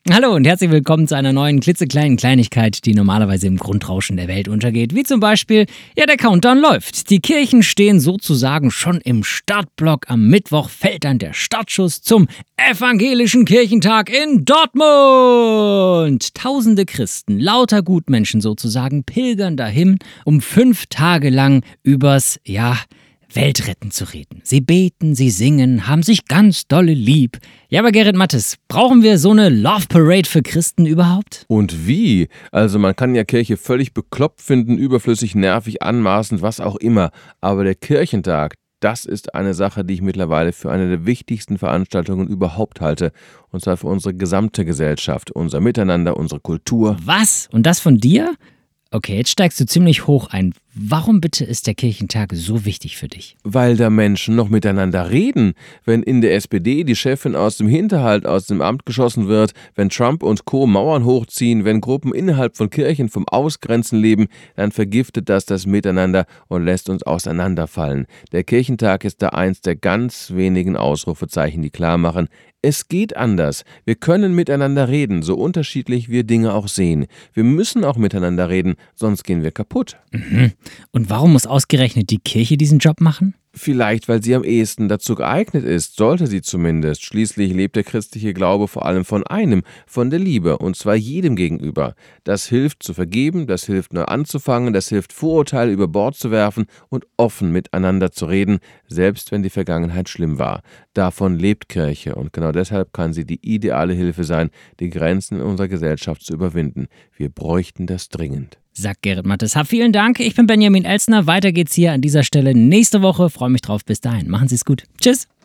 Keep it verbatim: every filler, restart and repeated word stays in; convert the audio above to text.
Hallo und herzlich willkommen zu einer neuen klitzekleinen Kleinigkeit, die normalerweise im Grundrauschen der Welt untergeht. Wie zum Beispiel, ja, der Countdown läuft. Die Kirchen stehen sozusagen schon im Startblock. Am Mittwoch fällt dann der Startschuss zum Evangelischen Kirchentag in Dortmund. Tausende Christen, lauter Gutmenschen sozusagen, pilgern dahin, um fünf Tage lang übers, ja, Weltretten zu reden. Sie beten, sie singen, haben sich ganz dolle lieb. Ja, aber Gerrit Mattes, brauchen wir so eine Love Parade für Christen überhaupt? Und wie? Also man kann ja Kirche völlig bekloppt finden, überflüssig, nervig, anmaßend, was auch immer. Aber der Kirchentag, das ist eine Sache, die ich mittlerweile für eine der wichtigsten Veranstaltungen überhaupt halte. Und zwar für unsere gesamte Gesellschaft, unser Miteinander, unsere Kultur. Was? Und das von dir? Okay, jetzt steigst du ziemlich hoch ein. Warum bitte ist der Kirchentag so wichtig für dich? Weil da Menschen noch miteinander reden. Wenn in der S P D die Chefin aus dem Hinterhalt aus dem Amt geschossen wird, wenn Trump und Co. Mauern hochziehen, wenn Gruppen innerhalb von Kirchen vom Ausgrenzen leben, dann vergiftet das das Miteinander und lässt uns auseinanderfallen. Der Kirchentag ist da eins der ganz wenigen Ausrufezeichen, die klar machen, es geht anders. Wir können miteinander reden, so unterschiedlich wir Dinge auch sehen. Wir müssen auch miteinander reden, sonst gehen wir kaputt. Mhm. Und warum muss ausgerechnet die Kirche diesen Job machen? Vielleicht, weil sie am ehesten dazu geeignet ist, sollte sie zumindest. Schließlich lebt der christliche Glaube vor allem von einem, von der Liebe, und zwar jedem gegenüber. Das hilft zu vergeben, das hilft neu anzufangen, das hilft Vorurteile über Bord zu werfen und offen miteinander zu reden, selbst wenn die Vergangenheit schlimm war. Davon lebt Kirche und genau deshalb kann sie die ideale Hilfe sein, die Grenzen in unserer Gesellschaft zu überwinden. Wir bräuchten das dringend. Sagt Gerrit Mattes. Hab vielen Dank. Ich bin Benjamin Elsner. Weiter geht's hier an dieser Stelle nächste Woche. Freue mich drauf. Bis dahin. Machen Sie es gut. Tschüss.